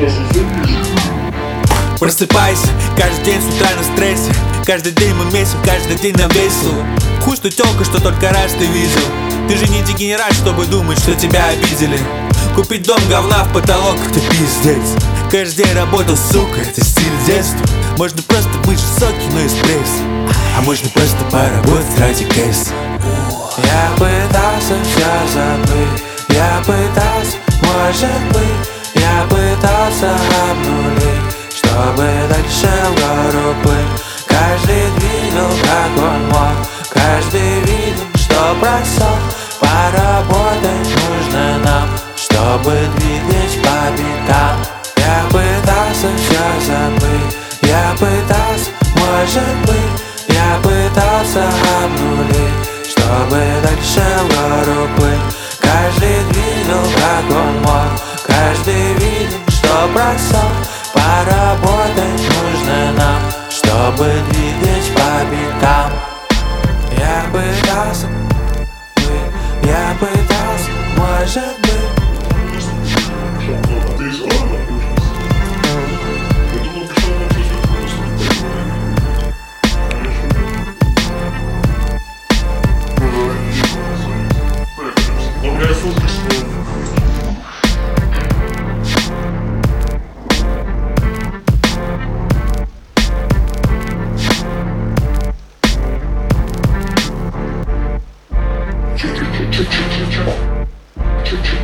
Просыпайся, каждый день с утра на стрессе. Каждый день мы месяц, каждый день нам весело. Хуй, что тёлка, что только раз ты видел. Ты же не дегенерат, чтобы думать, что тебя обидели. Купить дом говна в потолок, это пиздец. Каждый день работал, сука, это стиль детства. Можно просто быть жестокий, но эспрессо. А можно просто поработать ради кэса. Я пытался все забыть, я пытался, может быть, я пытался обнулить, чтобы дальше в гору плыть. Каждый видел, как он мог, каждый видел, что просох. Поработать нужно нам, чтобы двигать по пятам. Я пытался все забыть, я пытался, может быть, я пытался обнулить, чтобы дальше в гору плыть. Каждый видел, как он мог, каждый видел, что просох. Поработать нужно нам, чтобы двигать по пятам. Я пытался быть, я пытался, может быть. Ты из города? Я думал, пришел на Чуть-чуть.